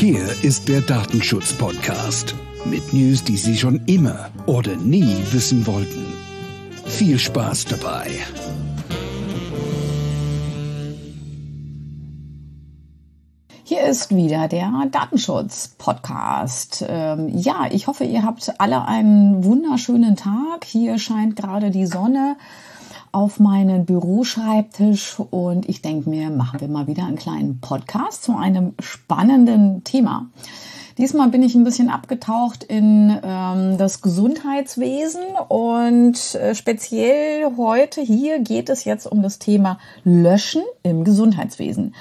Hier ist der Datenschutz-Podcast mit News, die Sie schon immer oder nie wissen wollten. Viel Spaß dabei! Hier ist wieder der Datenschutz-Podcast. Ich hoffe, ihr habt alle einen wunderschönen Tag. Hier scheint gerade die Sonne auf meinen Büroschreibtisch und ich denke mir, machen wir mal wieder einen kleinen Podcast zu einem spannenden Thema. Diesmal bin ich ein bisschen abgetaucht in das Gesundheitswesen und speziell heute hier geht es jetzt um das Thema Löschen im Gesundheitswesen.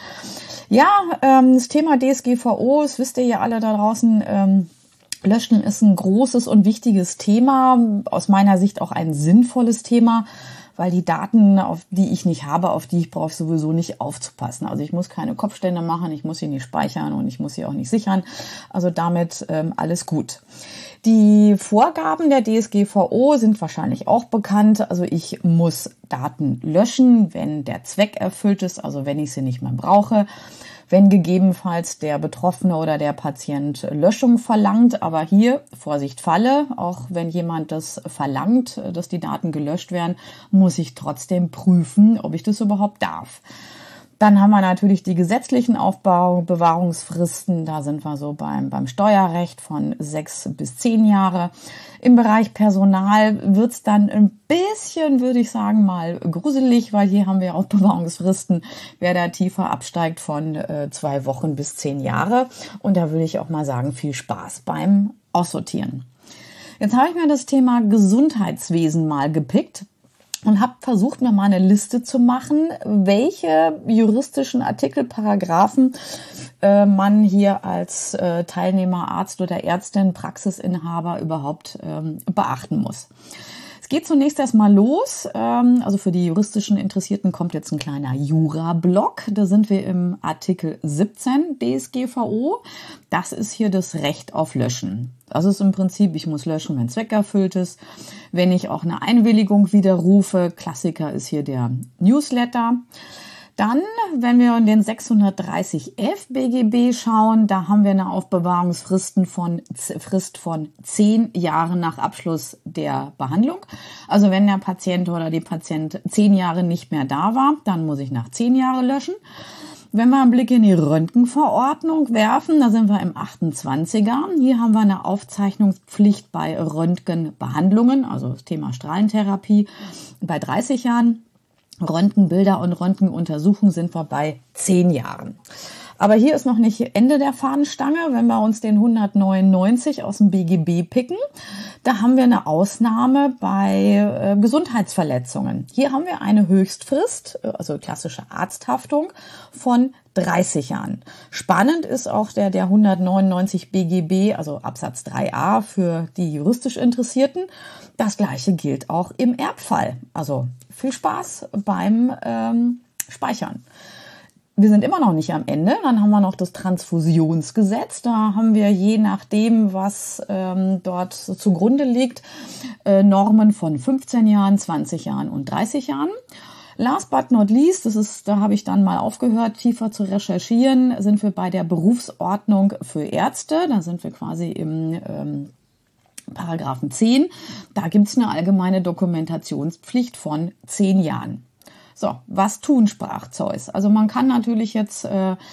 Das Thema DSGVO, das wisst ihr ja alle da draußen, Löschen ist ein großes und wichtiges Thema, aus meiner Sicht auch ein sinnvolles Thema, weil die Daten, auf die ich nicht habe, auf die ich brauche, sowieso nicht aufzupassen. Also ich muss keine Kopfstände machen, ich muss sie nicht speichern und ich muss sie auch nicht sichern. Also damit alles gut. Die Vorgaben der DSGVO sind wahrscheinlich auch bekannt. Also ich muss Daten löschen, wenn der Zweck erfüllt ist, also wenn ich sie nicht mehr brauche. Wenn gegebenenfalls der Betroffene oder der Patient Löschung verlangt. Aber hier, Vorsicht Falle, auch wenn jemand das verlangt, dass die Daten gelöscht werden, muss ich trotzdem prüfen, ob ich das überhaupt darf. Dann haben wir natürlich die gesetzlichen Bewahrungsfristen. Da sind wir so beim Steuerrecht von 6 bis 10 Jahre. Im Bereich Personal wird's dann ein bisschen, würde ich sagen, mal gruselig, weil hier haben wir auch Bewahrungsfristen, wer da tiefer absteigt von 2 Wochen bis 10 Jahre. Und da würde ich auch mal sagen, viel Spaß beim Aussortieren. Jetzt habe ich mir das Thema Gesundheitswesen mal gepickt und habe versucht, mir mal eine Liste zu machen, welche juristischen Artikel, Paragraphen man hier als Teilnehmer, Arzt oder Ärztin, Praxisinhaber überhaupt beachten muss. Es geht zunächst erstmal los. Also für die juristischen Interessierten kommt jetzt ein kleiner Jura-Block. Da sind wir im Artikel 17 DSGVO. Das ist hier das Recht auf Löschen. Das ist im Prinzip, ich muss löschen, wenn Zweck erfüllt ist. Wenn ich auch eine Einwilligung widerrufe, Klassiker ist hier der Newsletter. Dann, wenn wir in den 630f BGB schauen, da haben wir eine Aufbewahrungsfrist von 10 Jahren nach Abschluss der Behandlung. Also wenn der Patient oder die Patient 10 Jahre nicht mehr da war, dann muss ich nach 10 Jahren löschen. Wenn wir einen Blick in die Röntgenverordnung werfen, da sind wir im 28er. Hier haben wir eine Aufzeichnungspflicht bei Röntgenbehandlungen, also das Thema Strahlentherapie bei 30 Jahren. Röntgenbilder und Röntgenuntersuchungen sind wir bei 10 Jahren. Aber hier ist noch nicht Ende der Fahnenstange. Wenn wir uns den 199 aus dem BGB picken, da haben wir eine Ausnahme bei Gesundheitsverletzungen. Hier haben wir eine Höchstfrist, also klassische Arzthaftung von 30 Jahren. Spannend ist auch der 199 BGB, also Absatz 3a für die juristisch Interessierten. Das Gleiche gilt auch im Erbfall. Also viel Spaß beim Speichern. Wir sind immer noch nicht am Ende. Dann haben wir noch das Transfusionsgesetz. Da haben wir je nachdem, was dort zugrunde liegt, Normen von 15 Jahren, 20 Jahren und 30 Jahren. Last but not least, da habe ich dann mal aufgehört, tiefer zu recherchieren, sind wir bei der Berufsordnung für Ärzte. Da sind wir quasi im Paragraphen 10. Da gibt es eine allgemeine Dokumentationspflicht von 10 Jahren. So, was tun, sprach Zeus. Also man kann natürlich jetzt,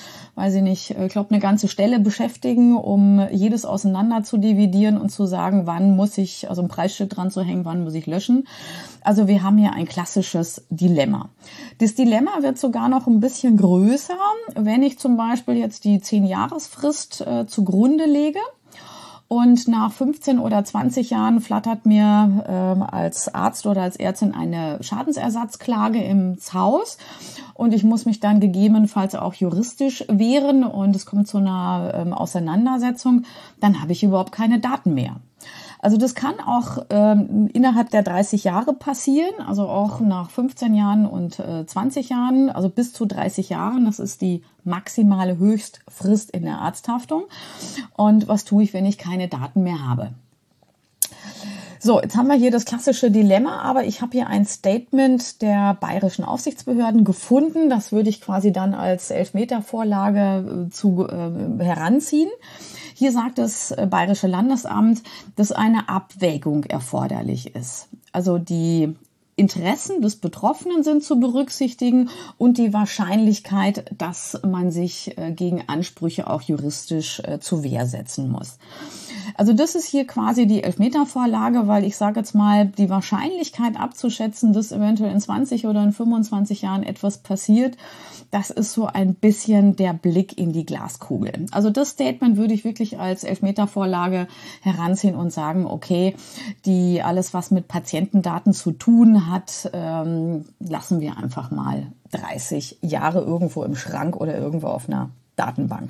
ich glaube, eine ganze Stelle beschäftigen, um jedes auseinander zu dividieren und zu sagen, wann muss ich, also ein Preisschild dran zu hängen, wann muss ich löschen. Also wir haben hier ein klassisches Dilemma. Das Dilemma wird sogar noch ein bisschen größer, wenn ich zum Beispiel jetzt die 10-Jahresfrist zugrunde lege. Und nach 15 oder 20 Jahren flattert mir als Arzt oder als Ärztin eine Schadensersatzklage ins Haus und ich muss mich dann gegebenenfalls auch juristisch wehren und es kommt zu einer Auseinandersetzung, dann habe ich überhaupt keine Daten mehr. Also das kann auch innerhalb der 30 Jahre passieren, also auch nach 15 Jahren und 20 Jahren, also bis zu 30 Jahren. Das ist die maximale Höchstfrist in der Arzthaftung. Und was tue ich, wenn ich keine Daten mehr habe? So, jetzt haben wir hier das klassische Dilemma, aber ich habe hier ein Statement der bayerischen Aufsichtsbehörden gefunden. Das würde ich quasi dann als Elfmetervorlage heranziehen. Hier sagt das Bayerische Landesamt, dass eine Abwägung erforderlich ist. Also die Interessen des Betroffenen sind zu berücksichtigen und die Wahrscheinlichkeit, dass man sich gegen Ansprüche auch juristisch zur Wehr setzen muss. Also das ist hier quasi die Elfmetervorlage, weil ich sage jetzt mal, die Wahrscheinlichkeit abzuschätzen, dass eventuell in 20 oder in 25 Jahren etwas passiert, das ist so ein bisschen der Blick in die Glaskugel. Also das Statement würde ich wirklich als Elfmetervorlage heranziehen und sagen, okay, alles, was mit Patientendaten zu tun hat, lassen wir einfach mal 30 Jahre irgendwo im Schrank oder irgendwo auf einer Datenbank.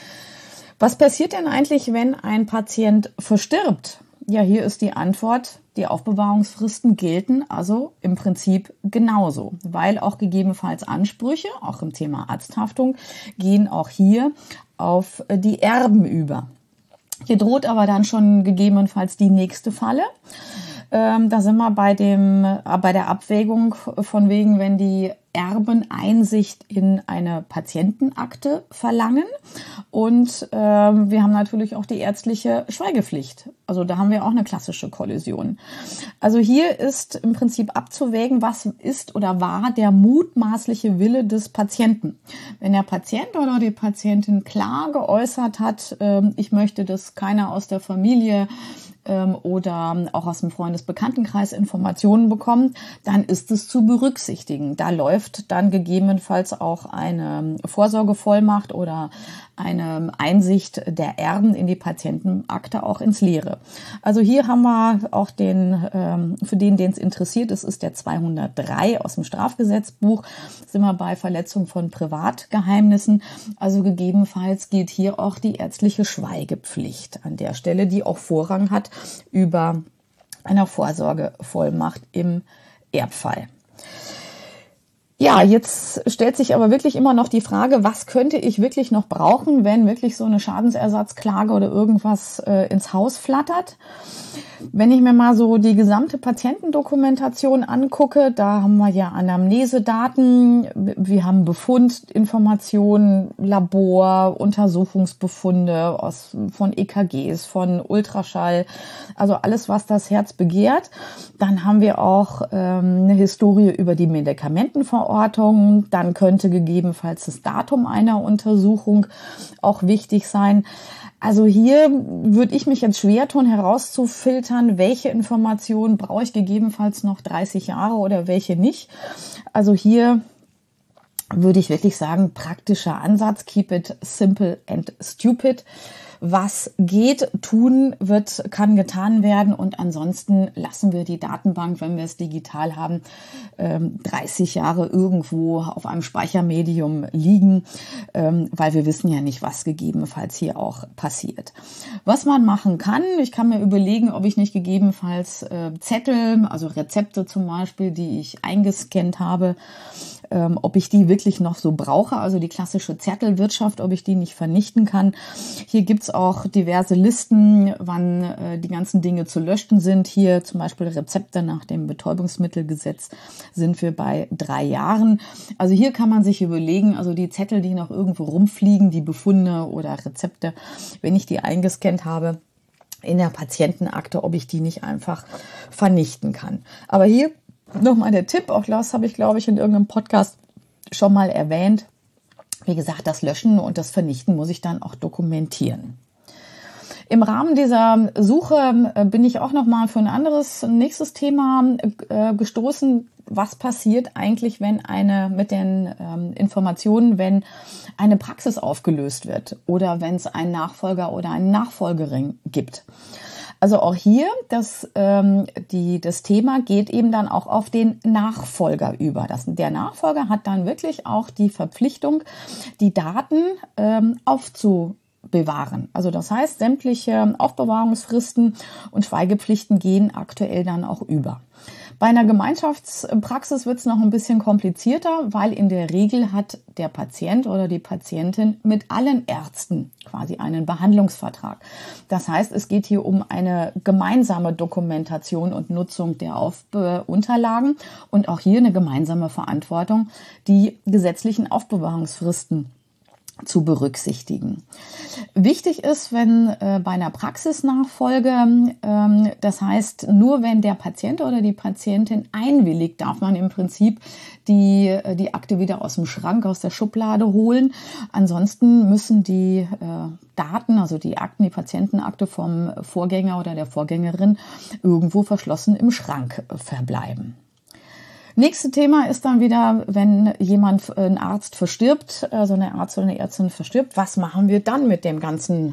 Was passiert denn eigentlich, wenn ein Patient verstirbt? Ja, hier ist die Antwort, die Aufbewahrungsfristen gelten also im Prinzip genauso, weil auch gegebenenfalls Ansprüche, auch im Thema Arzthaftung, gehen auch hier auf die Erben über. Hier droht aber dann schon gegebenenfalls die nächste Falle. Da sind wir bei der Abwägung von wegen, wenn die Erben Einsicht in eine Patientenakte verlangen und wir haben natürlich auch die ärztliche Schweigepflicht. Also da haben wir auch eine klassische Kollision. Also hier ist im Prinzip abzuwägen, was ist oder war der mutmaßliche Wille des Patienten. Wenn der Patient oder die Patientin klar geäußert hat, ich möchte, dass keiner aus der Familie oder auch aus dem Freundesbekanntenkreis Informationen bekommt, dann ist es zu berücksichtigen. Da läuft dann gegebenenfalls auch eine Vorsorgevollmacht oder eine Einsicht der Erben in die Patientenakte auch ins Leere. Also hier haben wir auch für den es interessiert ist, ist der 203 aus dem Strafgesetzbuch, sind wir bei Verletzung von Privatgeheimnissen. Also gegebenenfalls gilt hier auch die ärztliche Schweigepflicht an der Stelle, die auch Vorrang hat über einer Vorsorgevollmacht im Erbfall. Ja, jetzt stellt sich aber wirklich immer noch die Frage, was könnte ich wirklich noch brauchen, wenn wirklich so eine Schadensersatzklage oder irgendwas ins Haus flattert. Wenn ich mir mal so die gesamte Patientendokumentation angucke, da haben wir ja Anamnesedaten, wir haben Befundinformationen, Labor, Untersuchungsbefunde von EKGs, von Ultraschall, also alles, was das Herz begehrt. Dann haben wir auch eine Historie über die Medikamentenverordnung. Dann könnte gegebenenfalls das Datum einer Untersuchung auch wichtig sein. Also hier würde ich mich jetzt schwer tun, herauszufiltern, welche Informationen brauche ich gegebenenfalls noch 30 Jahre oder welche nicht. Also hier würde ich wirklich sagen, praktischer Ansatz, keep it simple and stupid. Was geht, kann getan werden und ansonsten lassen wir die Datenbank, wenn wir es digital haben, 30 Jahre irgendwo auf einem Speichermedium liegen, weil wir wissen ja nicht, was gegebenenfalls hier auch passiert. Was man machen kann, ich kann mir überlegen, ob ich nicht gegebenenfalls Zettel, also Rezepte zum Beispiel, die ich eingescannt habe, ob ich die wirklich noch so brauche, also die klassische Zettelwirtschaft, ob ich die nicht vernichten kann. Hier gibt's auch diverse Listen, wann die ganzen Dinge zu löschen sind. Hier zum Beispiel Rezepte nach dem Betäubungsmittelgesetz sind wir bei 3 Jahren. Also hier kann man sich überlegen, also die Zettel, die noch irgendwo rumfliegen, die Befunde oder Rezepte, wenn ich die eingescannt habe in der Patientenakte, ob ich die nicht einfach vernichten kann. Aber hier nochmal der Tipp, auch das habe ich, glaube ich, in irgendeinem Podcast schon mal erwähnt. Wie gesagt, das Löschen und das Vernichten muss ich dann auch dokumentieren. Im Rahmen dieser Suche bin ich auch nochmal für ein nächstes Thema gestoßen. Was passiert eigentlich, wenn mit den Informationen, wenn eine Praxis aufgelöst wird oder wenn es einen Nachfolger oder eine Nachfolgerin gibt? Also auch hier, das Thema geht eben dann auch auf den Nachfolger über. Der Nachfolger hat dann wirklich auch die Verpflichtung, die Daten aufzubewahren. Also das heißt, sämtliche Aufbewahrungsfristen und Schweigepflichten gehen aktuell dann auch über. Bei einer Gemeinschaftspraxis wird es noch ein bisschen komplizierter, weil in der Regel hat der Patient oder die Patientin mit allen Ärzten quasi einen Behandlungsvertrag. Das heißt, es geht hier um eine gemeinsame Dokumentation und Nutzung der Unterlagen und auch hier eine gemeinsame Verantwortung, die gesetzlichen Aufbewahrungsfristen zu berücksichtigen. Wichtig ist, wenn bei einer Praxisnachfolge, das heißt, nur wenn der Patient oder die Patientin einwilligt, darf man im Prinzip die Akte wieder aus dem Schrank, aus der Schublade holen. Ansonsten müssen die Daten, also die Akten, die Patientenakte vom Vorgänger oder der Vorgängerin irgendwo verschlossen im Schrank verbleiben. Nächste Thema ist dann wieder, wenn ein Arzt verstirbt, also eine Ärztin oder eine Ärztin verstirbt, was machen wir dann mit den ganzen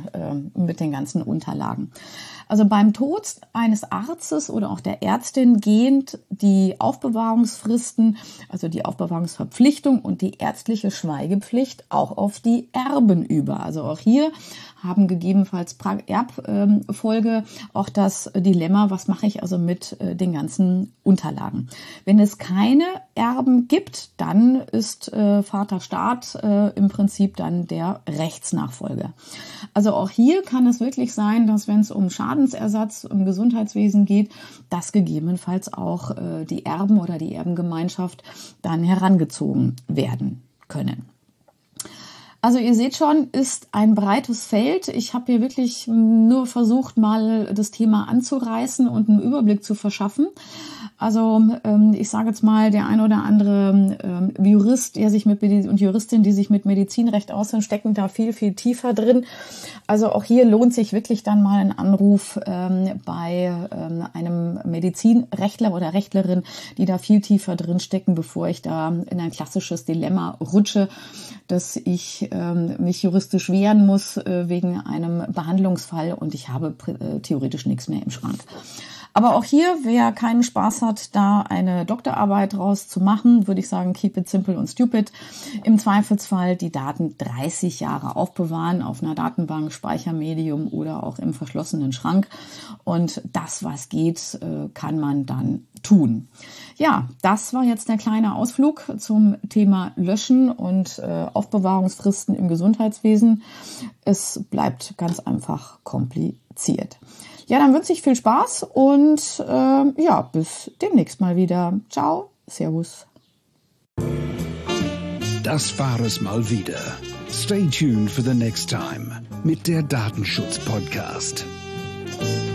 Unterlagen? Also beim Tod eines Arztes oder auch der Ärztin gehen die Aufbewahrungsfristen, also die Aufbewahrungsverpflichtung und die ärztliche Schweigepflicht auch auf die Erben über. Also auch hier haben gegebenenfalls Erbfolge auch das Dilemma, was mache ich also mit den ganzen Unterlagen. Wenn es keine Erben gibt, dann ist Vater Staat im Prinzip dann der Rechtsnachfolger. Also auch hier kann es wirklich sein, dass wenn es um Schadensersatz im Gesundheitswesen geht, dass gegebenenfalls auch die Erben oder die Erbengemeinschaft dann herangezogen werden können. Also ihr seht schon, ist ein breites Feld. Ich habe hier wirklich nur versucht, mal das Thema anzureißen und einen Überblick zu verschaffen. Also ich sage jetzt mal, der ein oder andere Jurist, der sich und Juristin, die sich mit Medizinrecht auskennen, stecken da viel, viel tiefer drin. Also auch hier lohnt sich wirklich dann mal ein Anruf bei einem Medizinrechtler oder Rechtlerin, die da viel tiefer drin stecken, bevor ich da in ein klassisches Dilemma rutsche, dass ich mich juristisch wehren muss wegen einem Behandlungsfall und ich habe theoretisch nichts mehr im Schrank. Aber auch hier, wer keinen Spaß hat, da eine Doktorarbeit draus zu machen, würde ich sagen, keep it simple und stupid. Im Zweifelsfall die Daten 30 Jahre aufbewahren auf einer Datenbank, Speichermedium oder auch im verschlossenen Schrank. Und das, was geht, kann man dann tun. Ja, das war jetzt der kleine Ausflug zum Thema Löschen und Aufbewahrungsfristen im Gesundheitswesen. Es bleibt ganz einfach kompliziert. Ja, dann wünsche ich viel Spaß und bis demnächst mal wieder. Ciao, servus. Das war es mal wieder. Stay tuned for the next time mit der Datenschutz-Podcast.